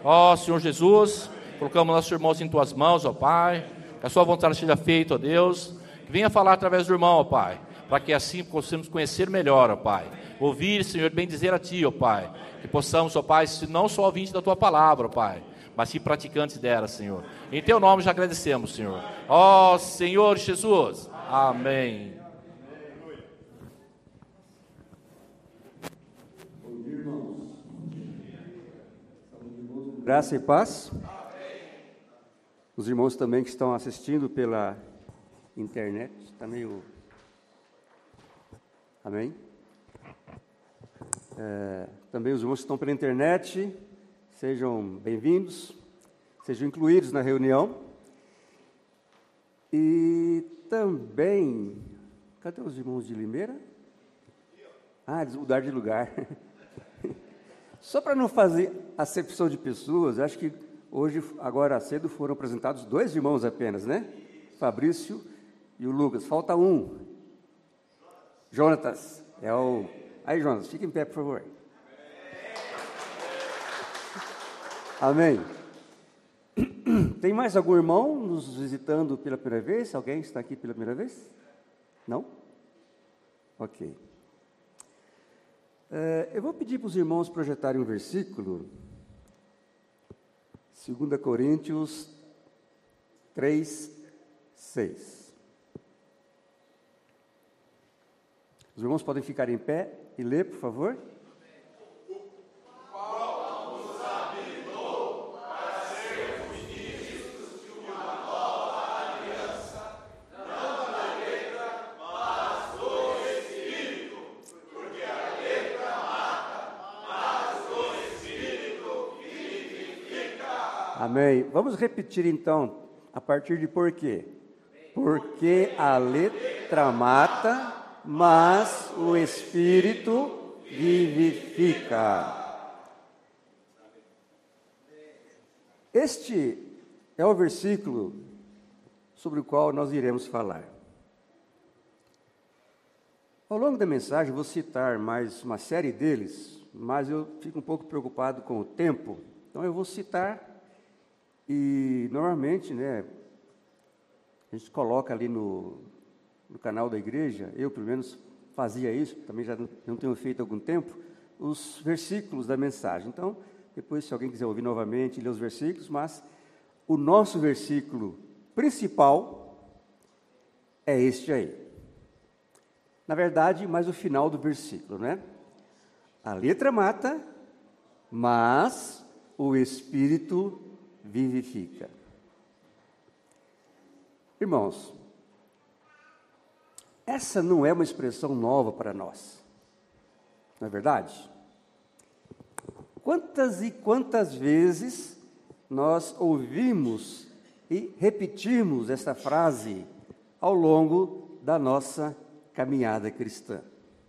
Ó Senhor Jesus, colocamos nossos irmãos em Tuas mãos, ó Pai, que a Sua vontade seja feita, ó Deus, que venha falar através do irmão, ó Pai, para que assim possamos conhecer melhor, ó Pai, ouvir, Senhor, bem dizer a Ti, ó Pai, que possamos, ó Pai, não só ouvintes da Tua palavra, ó Pai, mas sim praticantes dela, Senhor. Em Teu nome já agradecemos, Senhor. Ó Senhor Jesus, amém. Graça e paz. Os irmãos também que estão assistindo pela internet, está meio... Amém? Também os irmãos que estão pela internet, sejam bem-vindos, sejam incluídos na reunião. E também, cadê os irmãos de Limeira? Ah, eles mudaram de lugar. Só para não fazer acepção de pessoas, acho que hoje, agora cedo, foram apresentados 2 irmãos apenas, né? Fabrício e o Lucas. Falta um. Jonatas. Aí, Jonas, fica em pé, por favor. Amém. Tem mais algum irmão nos visitando pela primeira vez? Alguém está aqui pela primeira vez? Não? Ok. Eu vou pedir para os irmãos projetarem um versículo, 2 Coríntios 3, 6. Os irmãos podem ficar em pé e ler, por favor. Amém. Vamos repetir então, a partir de por quê? Porque a letra mata, mas o Espírito vivifica. Este é o versículo sobre o qual nós iremos falar. Ao longo da mensagem, vou citar mais uma série deles, mas eu fico um pouco preocupado com o tempo, então eu vou citar. E, normalmente, né, a gente coloca ali no canal da igreja, eu, pelo menos, fazia isso, também já não tenho feito há algum tempo, os versículos da mensagem. Então, depois, se alguém quiser ouvir novamente, ler os versículos, mas o nosso versículo principal é este aí. Na verdade, mais o final do versículo, né? A letra mata, mas o Espírito vivifica. Irmãos, essa não é uma expressão nova para nós, não é verdade? Quantas e quantas vezes nós ouvimos e repetimos essa frase ao longo da nossa caminhada cristã?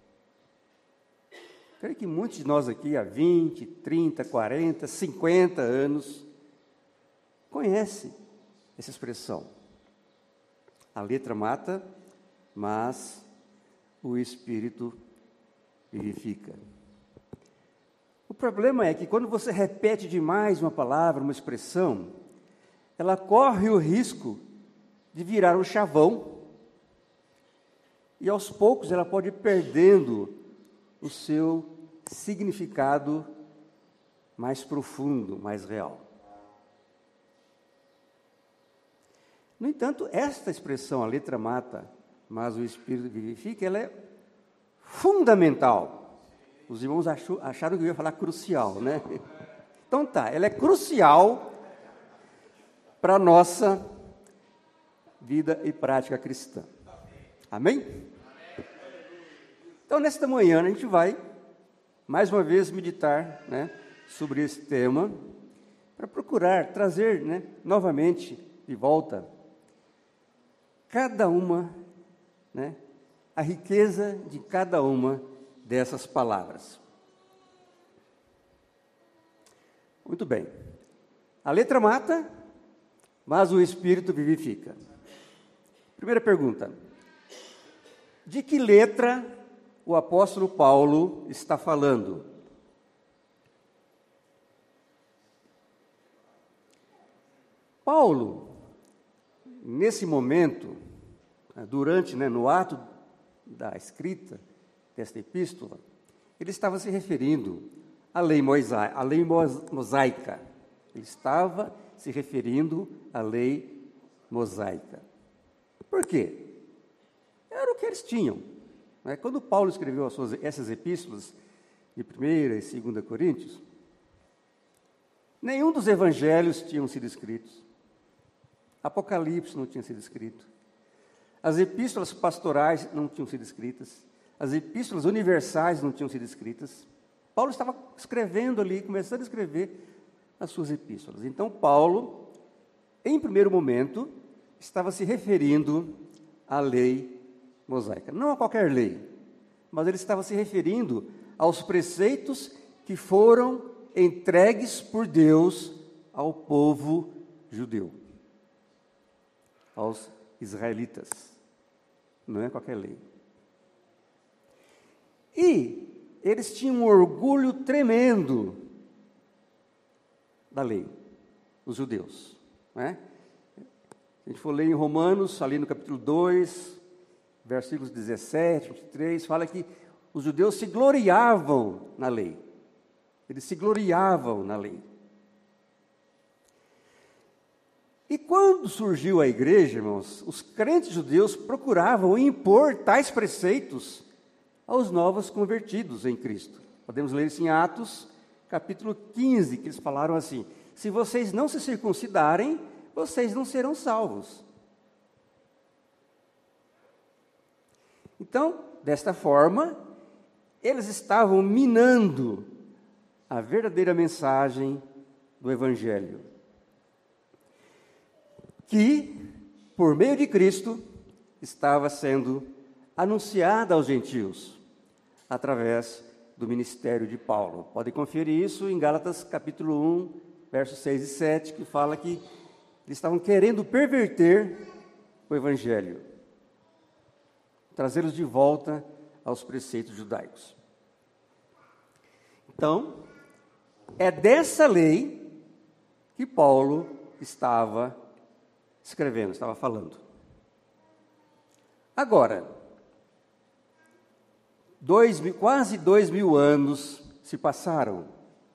Creio que muitos de nós aqui há 20, 30, 40, 50 anos conhece essa expressão. A letra mata, mas o Espírito vivifica. O problema é que quando você repete demais uma palavra, uma expressão, ela corre o risco de virar um chavão e aos poucos ela pode ir perdendo o seu significado mais profundo, mais real. No entanto, esta expressão, a letra mata, mas o Espírito vivifica, ela é fundamental. Os irmãos acharam que eu ia falar crucial, né? Então tá, ela é crucial para a nossa vida e prática cristã. Amém? Então, nesta manhã, a gente vai, mais uma vez, meditar, né, sobre esse tema, para procurar trazer, né, novamente, de volta, cada uma, né, a riqueza de cada uma dessas palavras. Muito bem. A letra mata, mas o Espírito vivifica. Primeira pergunta. De que letra o apóstolo Paulo está falando? Paulo, nesse momento, no ato da escrita desta epístola, ele estava se referindo à lei mosaica. Ele estava se referindo à lei mosaica. Por quê? Era o que eles tinham. Quando Paulo escreveu essas epístolas, de 1ª e 2ª Coríntios, nenhum dos evangelhos tinham sido escritos. Apocalipse não tinha sido escrito. As epístolas pastorais não tinham sido escritas. As epístolas universais não tinham sido escritas. Paulo estava escrevendo ali, começando a escrever as suas epístolas. Então, Paulo, em primeiro momento, estava se referindo à lei mosaica. Não a qualquer lei, mas ele estava se referindo aos preceitos que foram entregues por Deus ao povo judeu, aos israelitas. Não é qualquer lei. E eles tinham um orgulho tremendo da lei, os judeus. Se a gente for ler em Romanos, ali no capítulo 2, versículos 17, 23, fala que os judeus se gloriavam na lei. Eles se gloriavam na lei. E quando surgiu a igreja, irmãos, os crentes judeus procuravam impor tais preceitos aos novos convertidos em Cristo. Podemos ler isso em Atos, capítulo 15, que eles falaram assim: se vocês não se circuncidarem, vocês não serão salvos. Então, desta forma, eles estavam minando a verdadeira mensagem do Evangelho, que, por meio de Cristo, estava sendo anunciada aos gentios, através do ministério de Paulo. Podem conferir isso em Gálatas capítulo 1, versos 6 e 7, que fala que eles estavam querendo perverter o Evangelho, trazê-los de volta aos preceitos judaicos. Então, é dessa lei que Paulo estava escrevendo, estava falando. Agora, quase 2.000 anos se passaram.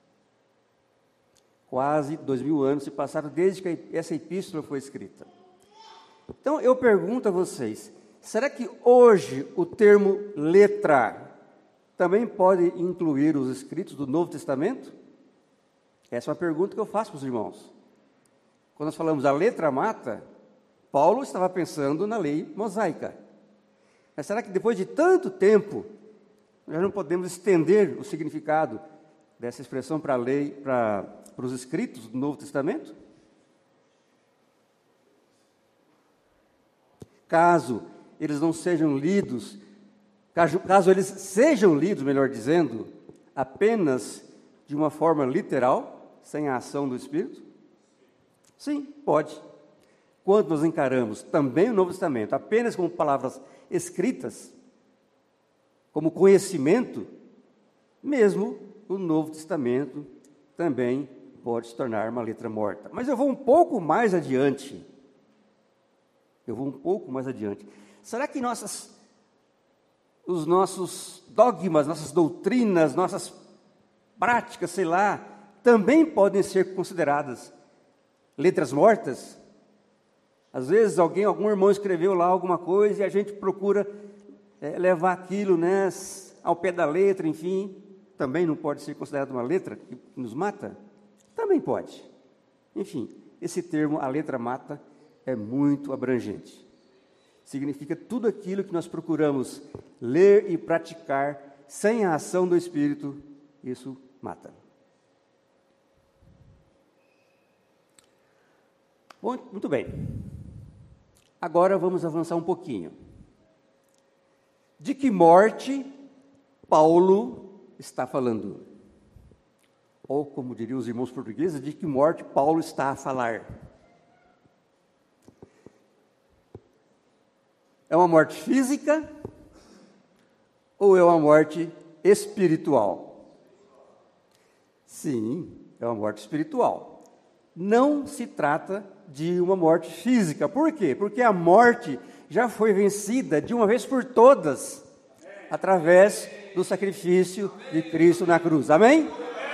Quase 2.000 anos se passaram desde que essa epístola foi escrita. Então, eu pergunto a vocês, será que hoje o termo letra também pode incluir os escritos do Novo Testamento? Essa é uma pergunta que eu faço para os irmãos. Quando nós falamos a letra mata, Paulo estava pensando na lei mosaica. Mas será que depois de tanto tempo, nós não podemos estender o significado dessa expressão para a lei, para os escritos do Novo Testamento? Caso eles não sejam lidos, caso eles sejam lidos, melhor dizendo, apenas de uma forma literal, sem a ação do Espírito? Sim, pode. Quando nós encaramos também o Novo Testamento apenas como palavras escritas, como conhecimento, mesmo o Novo Testamento também pode se tornar uma letra morta. Mas eu vou um pouco mais adiante. Será que os nossos dogmas, nossas doutrinas, nossas práticas, sei lá, também podem ser consideradas letras mortas? Às vezes algum irmão escreveu lá alguma coisa e a gente procura levar aquilo, ao pé da letra, enfim. Também não pode ser considerado uma letra que nos mata? Também pode. Enfim, esse termo, a letra mata, é muito abrangente. Significa tudo aquilo que nós procuramos ler e praticar sem a ação do Espírito, isso mata. Bom, muito bem. Agora vamos avançar um pouquinho. De que morte Paulo está falando? Ou, como diriam os irmãos portugueses, de que morte Paulo está a falar? É uma morte física ou é uma morte espiritual? Sim, é uma morte espiritual. não se trata de uma morte física. Por quê? Porque a morte já foi vencida de uma vez por todas, através do sacrifício de Cristo na cruz. Amém?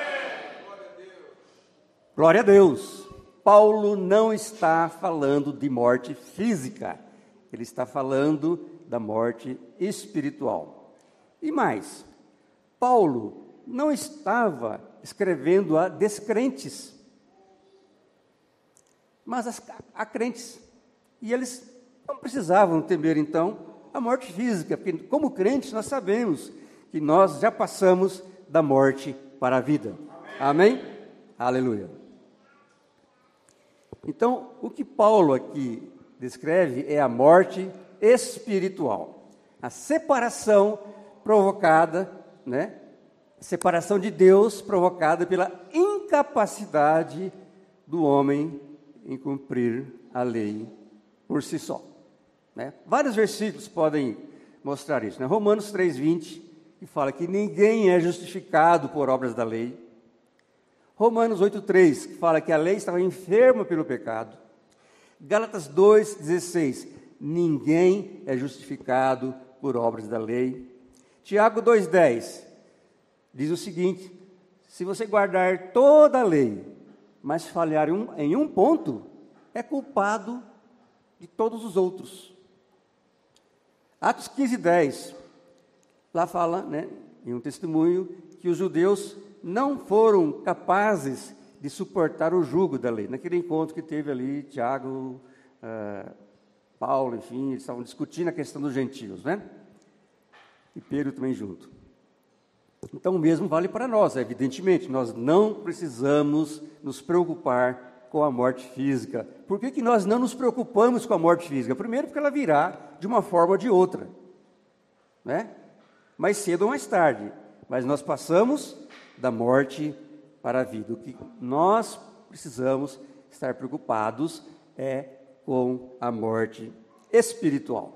Glória a Deus. Paulo não está falando de morte física, ele está falando da morte espiritual. E mais, Paulo não estava escrevendo a descrentes, mas a crentes. E eles não precisavam temer, então, a morte física, porque como crentes nós sabemos que nós já passamos da morte para a vida. Amém? Aleluia. Então, o que Paulo aqui descreve é a morte espiritual. A separação provocada, separação de Deus provocada pela incapacidade do homem em cumprir a lei por si só. Vários versículos podem mostrar isso. Romanos 3:20, que fala que ninguém é justificado por obras da lei. Romanos 8:3, que fala que a lei estava enferma pelo pecado. Gálatas 2:16, ninguém é justificado por obras da lei. Tiago 2:10 diz o seguinte: se você guardar toda a lei, mas falhar em um ponto, é culpado de todos os outros. Atos 15:10, lá fala, em um testemunho, que os judeus não foram capazes de suportar o jugo da lei. Naquele encontro que teve ali, Tiago, Paulo, enfim, eles estavam discutindo a questão dos gentios, E Pedro também junto. Então, o mesmo vale para nós, evidentemente. Nós não precisamos nos preocupar com a morte física. Por que nós não nos preocupamos com a morte física? Primeiro, porque ela virá de uma forma ou de outra, mais cedo ou mais tarde. Mas nós passamos da morte para a vida. O que nós precisamos estar preocupados é com a morte espiritual.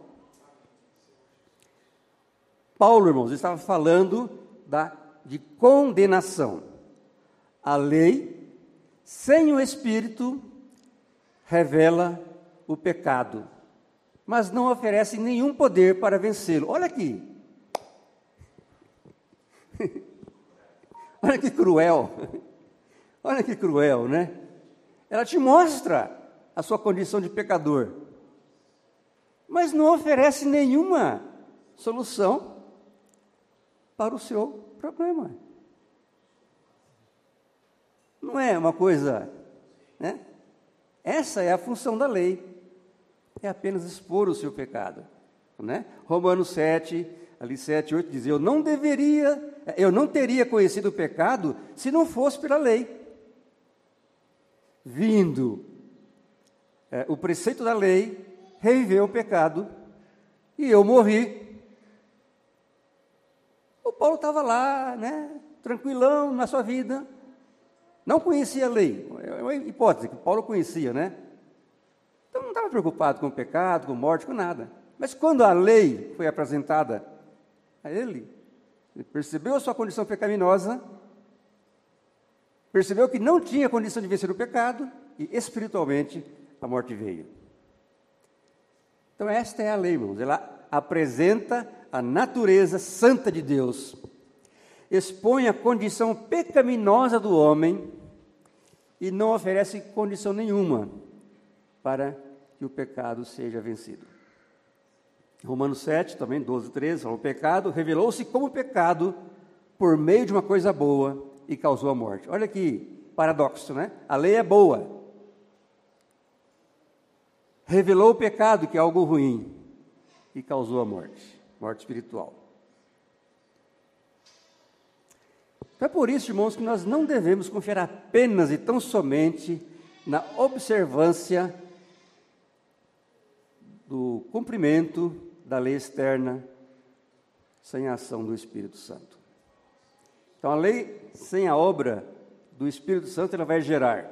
Paulo, irmãos, estava falando de condenação. A lei, sem o Espírito, revela o pecado, mas não oferece nenhum poder para vencê-lo. Olha aqui. Olha que cruel. Olha que cruel, Ela te mostra a sua condição de pecador, mas não oferece nenhuma solução para o seu problema. Não é uma coisa, Essa é a função da lei, é apenas expor o seu pecado, Romanos 7, ali 7, 8 diz: eu não teria conhecido o pecado se não fosse pela lei. Vindo o preceito da lei, reviveu o pecado e eu morri. O Paulo estava lá, tranquilão na sua vida, não conhecia a lei. É uma hipótese que Paulo conhecia, Então não estava preocupado com o pecado, com morte, com nada. Mas quando a lei foi apresentada a ele percebeu a sua condição pecaminosa, percebeu que não tinha condição de vencer o pecado e espiritualmente a morte veio. Então esta é a lei, irmãos. Ela apresenta a natureza santa de Deus, expõe a condição pecaminosa do homem e não oferece condição nenhuma para que o pecado seja vencido. Romanos 7, também 12, 13, fala: o pecado revelou-se como pecado por meio de uma coisa boa e causou a morte. Olha que paradoxo, A lei é boa. Revelou o pecado, que é algo ruim, e causou a morte espiritual. Então é por isso, irmãos, que nós não devemos confiar apenas e tão somente na observância do cumprimento da lei externa sem a ação do Espírito Santo. Então, a lei sem a obra do Espírito Santo, ela vai gerar.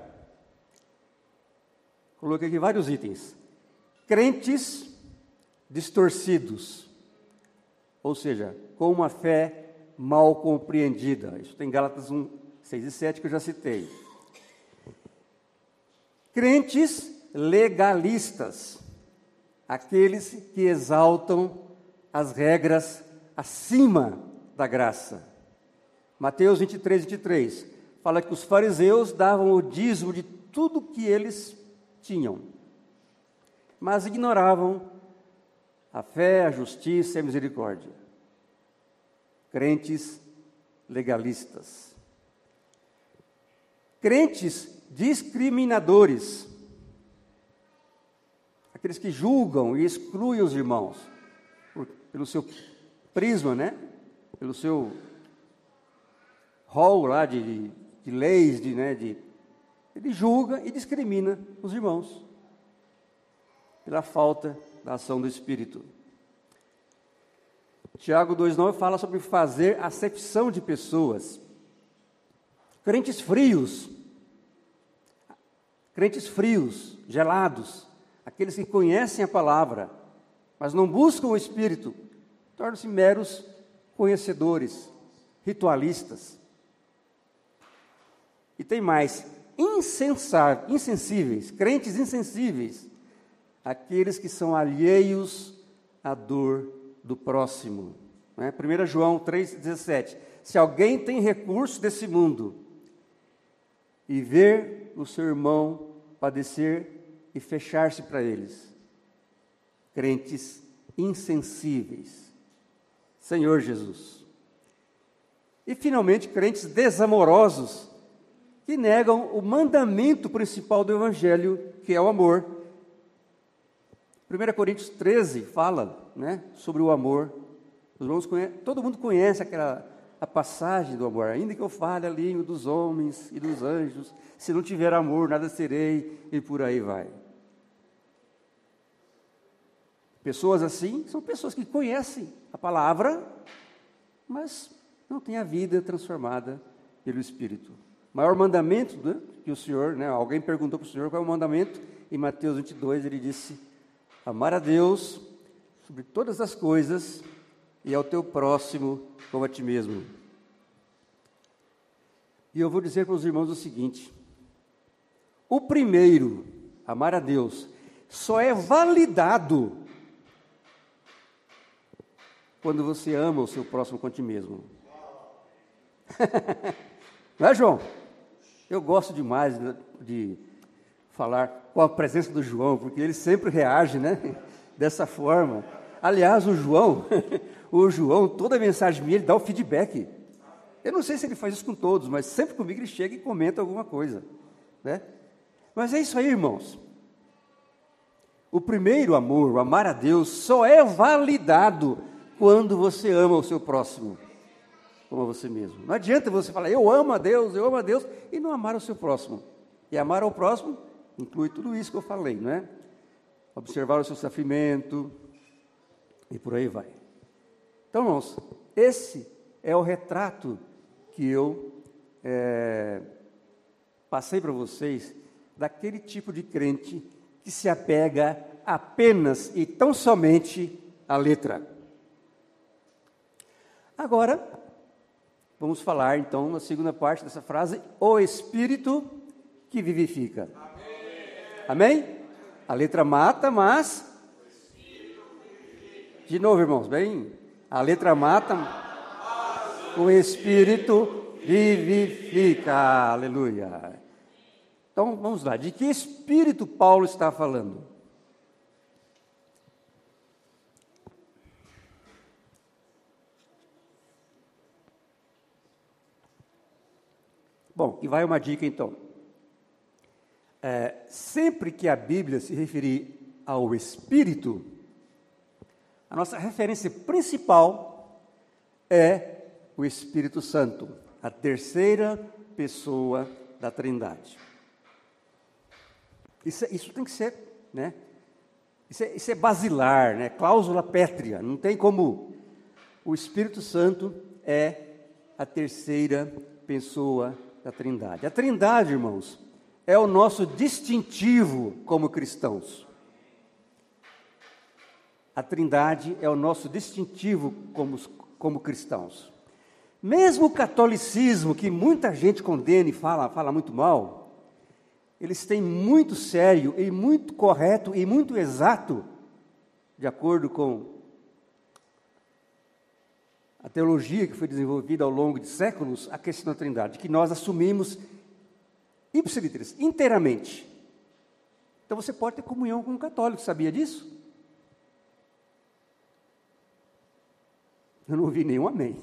Coloquei aqui vários itens. Crentes distorcidos, ou seja, com uma fé mal compreendida. Isso tem Gálatas 1, 6 e 7 que eu já citei. Crentes legalistas, aqueles que exaltam as regras acima da graça. Mateus 23 fala que os fariseus davam o dízimo de tudo que eles tinham, mas ignoravam a fé, a justiça e a misericórdia. Crentes legalistas. Crentes discriminadores, aqueles que julgam e excluem os irmãos pelo seu prisma, né? Pelo seu rol lá de leis, ele julga e discrimina os irmãos pela falta da ação do Espírito. Tiago 2,9 fala sobre fazer acepção de pessoas. Crentes frios, gelados, aqueles que conhecem a palavra, mas não buscam o Espírito, tornam-se meros conhecedores, ritualistas. E tem mais, insensíveis, crentes insensíveis, aqueles que são alheios à dor do próximo. Né? 1 João 3,17. Se alguém tem recurso desse mundo e ver o seu irmão padecer e fechar-se para eles, crentes insensíveis. Senhor Jesus. E finalmente, crentes desamorosos, que negam o mandamento principal do Evangelho, que é o amor. 1 Coríntios 13 fala, né, sobre o amor. Os irmãos todo mundo conhece a passagem do amor. Ainda que eu fale a língua dos homens e dos anjos, se não tiver amor, nada serei, e por aí vai. Pessoas assim são pessoas que conhecem a palavra, mas não têm a vida transformada pelo Espírito. O maior mandamento, né, que o Senhor, né, alguém perguntou para o Senhor qual é o mandamento, em Mateus 22 ele disse: amar a Deus sobre todas as coisas e ao teu próximo como a ti mesmo. E eu vou dizer para os irmãos o seguinte: o primeiro, amar a Deus, só é validado quando você ama o seu próximo como a ti mesmo. Não é, João? Eu gosto demais de falar com a presença do João, porque ele sempre reage, né, dessa forma. Aliás, o João, toda mensagem minha, ele dá o feedback. Eu não sei se ele faz isso com todos, mas sempre comigo ele chega e comenta alguma coisa, né? Mas é isso aí, irmãos. O primeiro amor, o amar a Deus, só é validado quando você ama o seu próximo como a você mesmo. Não adianta você falar, eu amo a Deus, e não amar o seu próximo. E amar ao próximo inclui tudo isso que eu falei, não é? Observar o seu sofrimento e por aí vai. Então, irmãos, esse é o retrato que eu passei para vocês daquele tipo de crente que se apega apenas e tão somente à letra. Agora, vamos falar então na segunda parte dessa frase, o Espírito que vivifica. Amém? A letra mata, mas... De novo, irmãos, bem? A letra mata, o Espírito vivifica. Aleluia. Então, vamos lá. De que Espírito Paulo está falando? Bom, e vai uma dica então. Sempre que a Bíblia se referir ao Espírito, a nossa referência principal é o Espírito Santo, a terceira pessoa da Trindade. Isso tem que ser, né? Isso é basilar, né? Cláusula pétrea, não tem como. O Espírito Santo é a terceira pessoa da Trindade. A Trindade, irmãos, é o nosso distintivo como cristãos. A Trindade é o nosso distintivo como cristãos. Mesmo o catolicismo, que muita gente condena e fala muito mal, eles têm muito sério e muito correto e muito exato, de acordo com a teologia que foi desenvolvida ao longo de séculos, a questão da Trindade, que nós assumimos ipsiliteris, inteiramente. Então você pode ter comunhão com um católico, sabia disso? Eu não ouvi nenhum amém.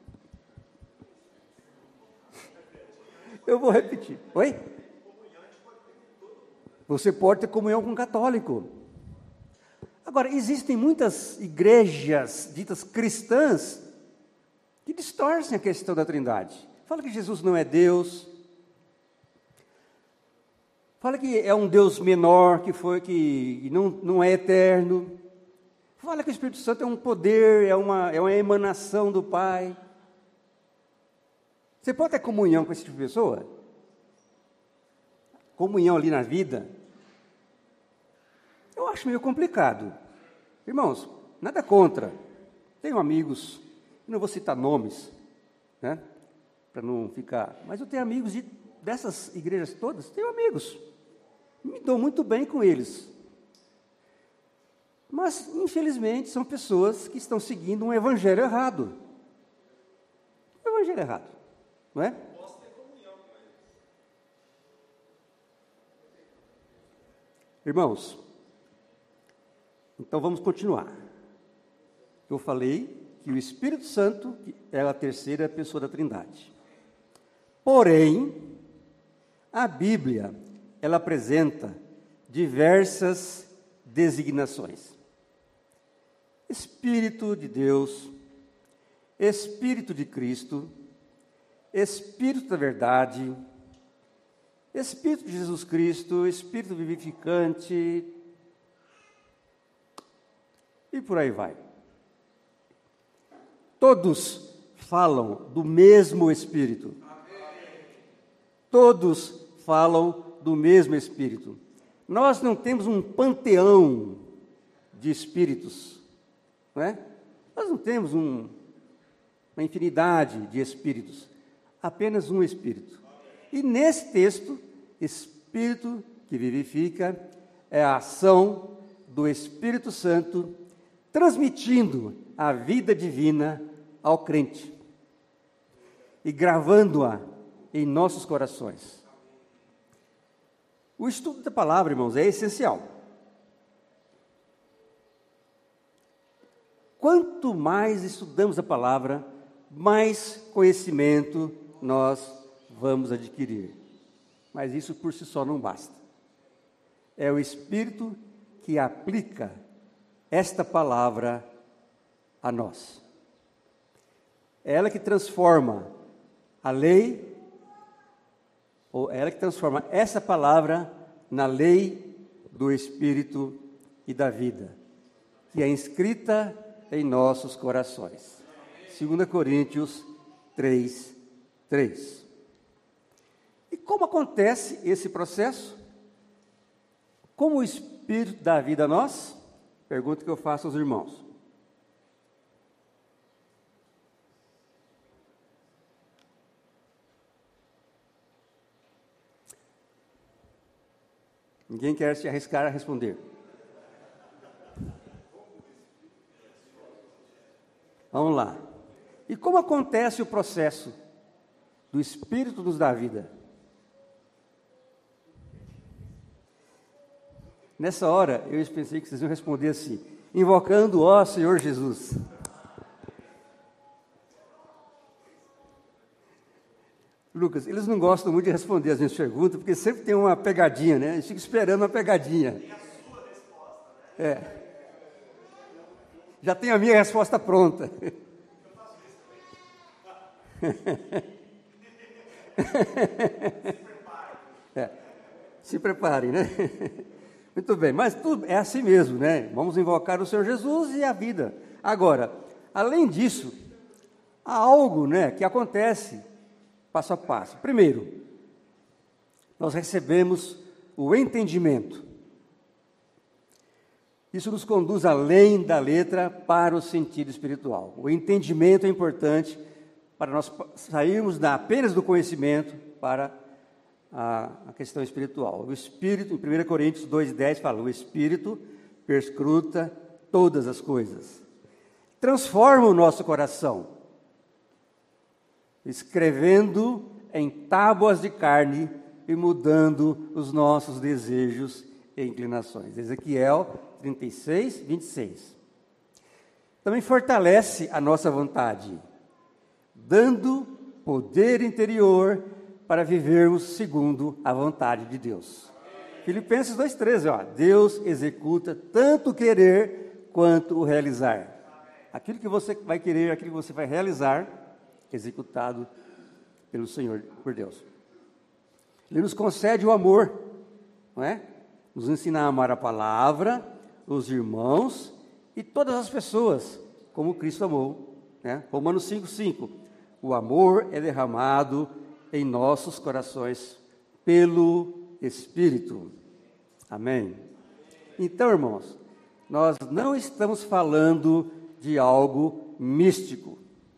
Eu vou repetir. Oi? Você pode ter comunhão com um católico. Agora, existem muitas igrejas ditas cristãs que distorcem a questão da Trindade. Fala que Jesus não é Deus. Fala que é um Deus menor, que não é eterno. Fala que o Espírito Santo é um poder, é uma emanação do Pai. Você pode ter comunhão com esse tipo de pessoa? Comunhão ali na vida? Eu acho meio complicado. Irmãos, nada contra. Tenho amigos, não vou citar nomes, né? Para não ficar... Mas eu tenho amigos dessas igrejas todas, tenho amigos. Me dou muito bem com eles. Mas, infelizmente, são pessoas que estão seguindo um evangelho errado. Um evangelho errado, não é? Irmãos, então vamos continuar. Eu falei que o Espírito Santo é a terceira pessoa da Trindade. Porém, a Bíblia, ela apresenta diversas designações. Espírito de Deus, Espírito de Cristo, Espírito da verdade, Espírito de Jesus Cristo, Espírito vivificante, e por aí vai. Todos falam do mesmo Espírito. Todos falam do mesmo Espírito. Nós não temos um panteão de espíritos, não é? Nós não temos uma infinidade de espíritos, apenas um Espírito. E nesse texto, Espírito que vivifica é a ação do Espírito Santo transmitindo a vida divina ao crente e gravando-a em nossos corações. O estudo da palavra, irmãos, é essencial. Quanto mais estudamos a palavra, mais conhecimento nós vamos adquirir. Mas isso por si só não basta. É o Espírito que aplica esta palavra a nós. É ela que transforma a lei, ou é ela que transforma essa palavra na lei do Espírito e da vida, que é inscrita em nossos corações. 2 Coríntios 3, 3. E como acontece esse processo? Como o Espírito dá vida a nós? Pergunta que eu faço aos irmãos. Ninguém quer se arriscar a responder. Vamos lá. E como acontece o processo do Espírito nos dar vida? Nessa hora, eu pensei que vocês iam responder assim: invocando, ó Senhor Jesus. Lucas, eles não gostam muito de responder as minhas perguntas, porque sempre tem uma pegadinha, né? Eles ficam esperando uma pegadinha. Tem a sua resposta, né? É. Já tenho a minha resposta pronta. Eu faço isso também. Se preparem, né? Muito bem, mas tudo é assim mesmo, né? Vamos invocar o Senhor Jesus e a vida. Agora, além disso, há algo, né, que acontece passo a passo. Primeiro, nós recebemos o entendimento. Isso nos conduz além da letra para o sentido espiritual. O entendimento é importante para nós sairmos apenas do conhecimento para a questão espiritual. O Espírito, em 1 Coríntios 2,10 fala, o Espírito perscruta todas as coisas. Transforma o nosso coração, escrevendo em tábuas de carne e mudando os nossos desejos e inclinações. Ezequiel 36, 26. Também fortalece a nossa vontade, dando poder interior para vivermos segundo a vontade de Deus. Filipenses 2,13, ó, Deus executa tanto o querer quanto o realizar. Aquilo que você vai querer, aquilo que você vai realizar, executado pelo Senhor, por Deus. Ele nos concede o amor, não é? Nos ensina a amar a palavra, os irmãos e todas as pessoas, como Cristo amou, né? Romanos 5,5. O amor é derramado em nossos corações pelo Espírito. Amém? Então, irmãos, nós não estamos falando de algo místico.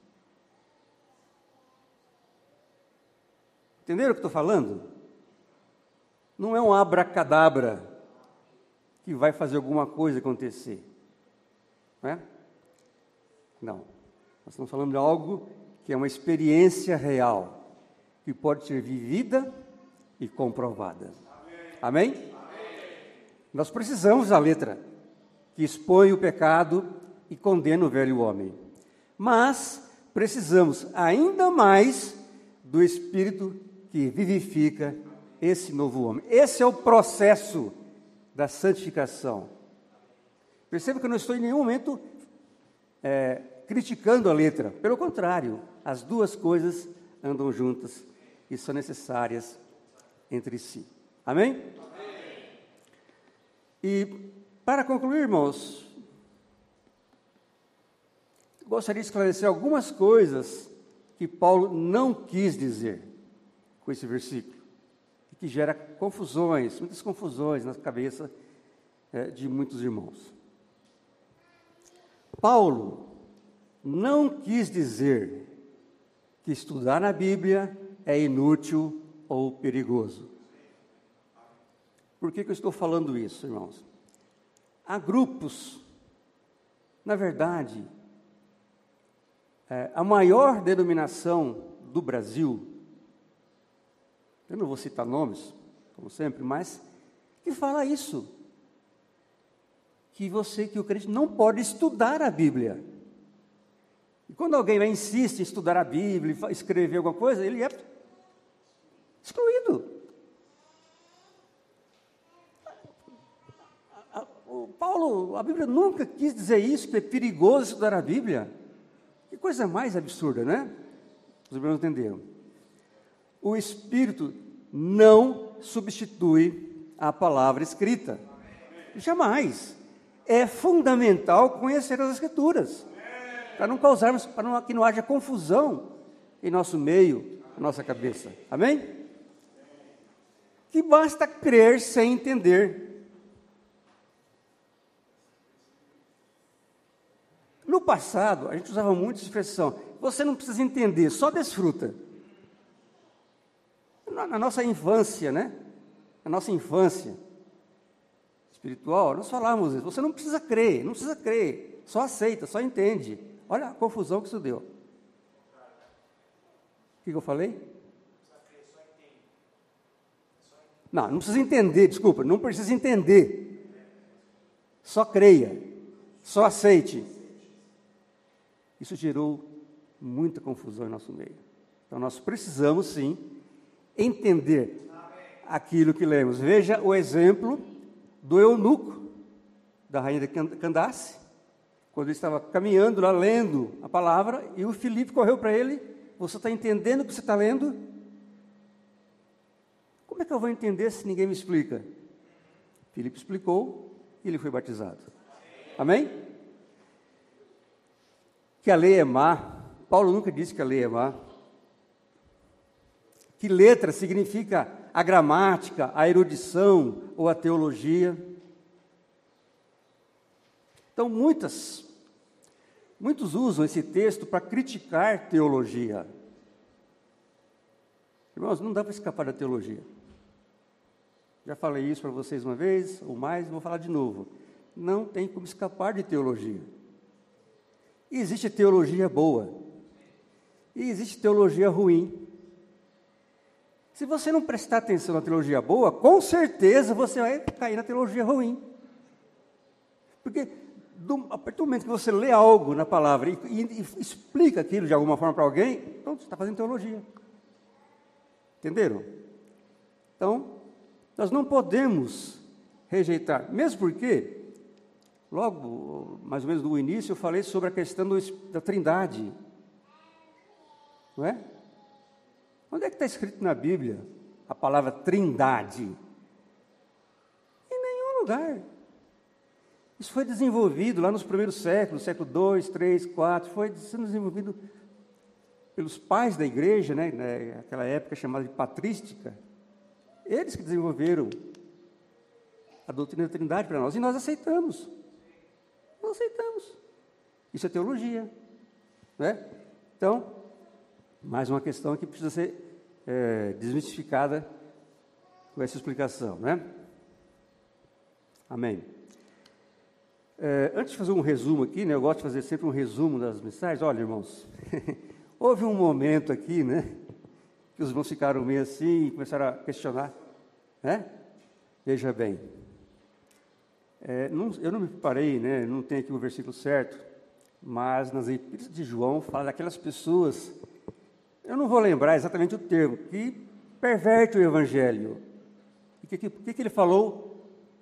Entenderam o que estou falando? Não é um abracadabra que vai fazer alguma coisa acontecer. Não é? Não. Nós estamos falando de algo que é uma experiência real, que pode ser vivida e comprovada. Amém? Amém? Nós precisamos da letra que expõe o pecado e condena o velho homem. Mas precisamos ainda mais do Espírito que vivifica esse novo homem. Esse é o processo da santificação. Perceba que eu não estou em nenhum momento criticando a letra. Pelo contrário, as duas coisas andam juntas e são necessárias entre si. Amém? Amém. E para concluir, irmãos, gostaria de esclarecer algumas coisas que Paulo não quis dizer com esse versículo, que gera confusões, muitas confusões na cabeça de muitos irmãos. Paulo não quis dizer que estudar na Bíblia é inútil ou perigoso. Por que eu estou falando isso, irmãos? Há grupos, na verdade, a maior denominação do Brasil, eu não vou citar nomes, como sempre, mas que fala isso, que o crente não pode estudar a Bíblia. E quando alguém insiste em estudar a Bíblia, escrever alguma coisa, ele é excluído. A Bíblia nunca quis dizer isso, que é perigoso estudar a Bíblia. Que coisa mais absurda, né? Os irmãos entenderam. O Espírito não substitui a palavra escrita. Jamais. É fundamental conhecer as Escrituras, para não causarmos, que não haja confusão em nosso meio, na nossa cabeça. Amém? Que basta crer sem entender. No passado, a gente usava muito essa expressão, você não precisa entender, só desfruta. Na nossa infância, né? Na nossa infância espiritual, nós falávamos isso, você não precisa crer, só aceita, só entende. Olha a confusão que isso deu. O que eu falei? Não precisa entender, desculpa, não precisa entender. Só creia, só aceite. Isso gerou muita confusão em nosso meio. Então nós precisamos sim entender aquilo que lemos. Veja o exemplo do eunuco, da rainha de Candace, quando ele estava caminhando lá, lendo a palavra, e o Filipe correu para ele, você está entendendo o que você está lendo? Como é que eu vou entender se ninguém me explica? Filipe explicou, e ele foi batizado. Amém? Que a lei é má, Paulo nunca disse que a lei é má. Que letra significa a gramática, a erudição ou a teologia. Então, muitos usam esse texto para criticar teologia. Irmãos, não dá para escapar da teologia. Já falei isso para vocês uma vez, ou mais, vou falar de novo. Não tem como escapar de teologia. E existe teologia boa. E existe teologia ruim. Se você não prestar atenção na teologia boa, com certeza você vai cair na teologia ruim. Porque a partir do momento que você lê algo na palavra e explica aquilo de alguma forma para alguém, então você está fazendo teologia. Entenderam? Então, nós não podemos rejeitar, mesmo porque, logo, mais ou menos no início, eu falei sobre a questão da Trindade. Não é? Onde é que está escrito na Bíblia a palavra Trindade? Em nenhum lugar. Isso foi desenvolvido lá nos primeiros séculos, século 2, 3, 4, foi sendo desenvolvido pelos pais da igreja, né, naquela época chamada de patrística. Eles que desenvolveram a doutrina da Trindade para nós, e nós aceitamos. Nós aceitamos. Isso é teologia. Né? Então, mais uma questão que precisa ser desmistificada com essa explicação. Né? Amém. Antes de fazer um resumo aqui, né, eu gosto de fazer sempre um resumo das mensagens. Olha, irmãos, houve um momento aqui, né, que os irmãos ficaram meio assim e começaram a questionar, né? Veja bem, eu não me preparei, né, não tenho aqui o versículo certo, mas nas epístolas de João fala daquelas pessoas, eu não vou lembrar exatamente o termo, que perverte o evangelho. O que ele falou?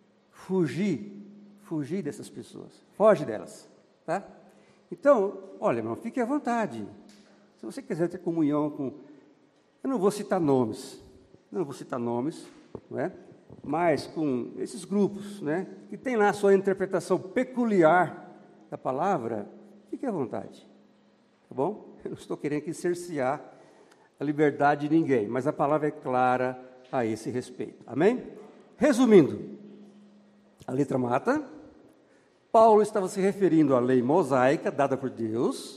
Fugir dessas pessoas, foge delas, tá? Então, olha, irmão, fique à vontade. Se você quiser ter comunhão com... Eu não vou citar nomes, não é? Mas com esses grupos, né, que tem lá a sua interpretação peculiar da palavra, fique à vontade, tá bom? Eu não estou querendo aqui cercear a liberdade de ninguém, mas a palavra é clara a esse respeito, amém? Resumindo, a letra mata. Paulo estava se referindo à lei mosaica dada por Deus,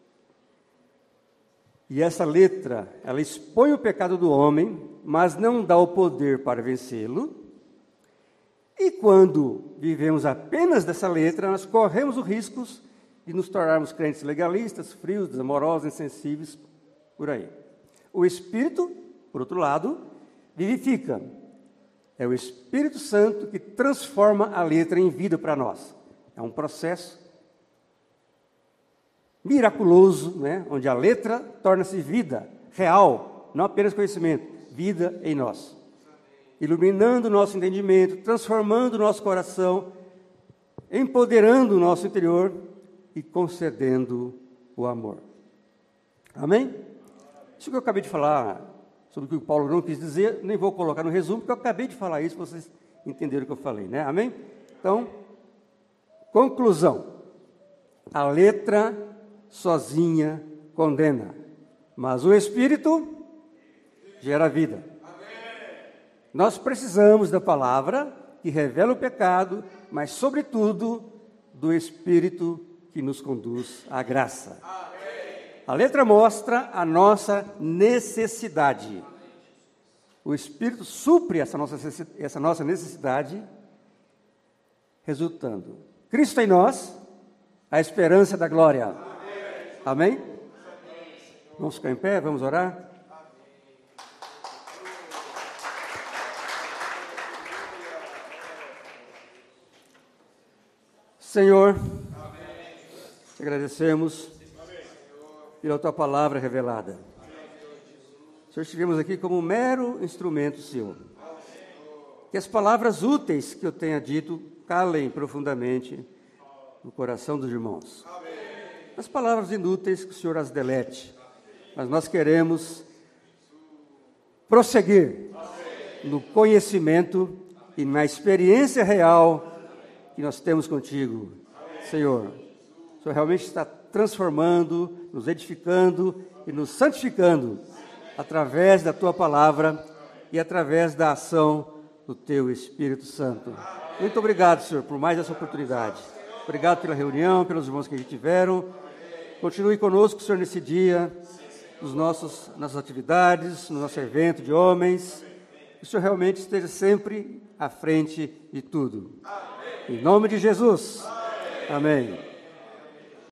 e essa letra, ela expõe o pecado do homem, mas não dá o poder para vencê-lo. E quando vivemos apenas dessa letra, nós corremos o risco de nos tornarmos crentes legalistas, frios, desamorosos, insensíveis, por aí. O Espírito, por outro lado, vivifica. É o Espírito Santo que transforma a letra em vida para nós. É um processo miraculoso, né? Onde a letra torna-se vida, real, não apenas conhecimento, vida em nós. Iluminando o nosso entendimento, transformando o nosso coração, empoderando o nosso interior e concedendo o amor. Amém? Isso que eu acabei de falar, sobre o que o Paulo não quis dizer, nem vou colocar no resumo, porque eu acabei de falar isso, vocês entenderam o que eu falei, né? Amém? Então, conclusão. A letra sozinha condena, mas o Espírito gera vida. Nós precisamos da palavra que revela o pecado, mas, sobretudo, do Espírito que nos conduz à graça. A letra mostra a nossa necessidade. O Espírito supre essa nossa necessidade, resultando Cristo em nós, a esperança da glória. Amém? Vamos ficar em pé, vamos orar? Senhor, te agradecemos pela tua palavra revelada. Senhor, estivemos aqui como um mero instrumento, Senhor. Que as palavras úteis que eu tenha dito calem profundamente no coração dos irmãos. As palavras inúteis, que o Senhor as delete. Mas nós queremos prosseguir no conhecimento e na experiência real que nós temos contigo, Senhor. O Senhor realmente está transformando, nos edificando e nos santificando através da tua palavra e através da ação do teu Espírito Santo. Muito obrigado, Senhor, por mais essa oportunidade. Obrigado pela reunião, pelos irmãos que aqui tiveram. Continue conosco, Senhor, nesse dia, nas nossas atividades, no nosso evento de homens. que o Senhor realmente esteja sempre à frente de tudo. Amém. Em nome de Jesus. Amém.